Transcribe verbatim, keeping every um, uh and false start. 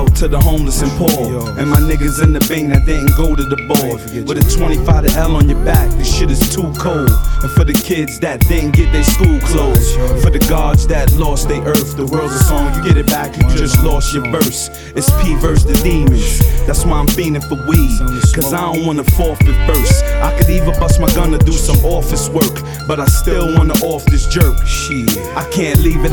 out to the homeless and poor, and my niggas in the bang that didn't go to the ball. With a twenty-five to L on your back, this shit is too cold. And for the kids that didn't get their school clothes, for the gods that lost their earth, the world's a song, you get it back, you just lost your verse. It's P versus the demons, that's why I'm fiending for weed, cause I don't wanna forfeit first. I could even bust my gun to do some office work, but I still wanna off this jerk. Shit, I can't leave it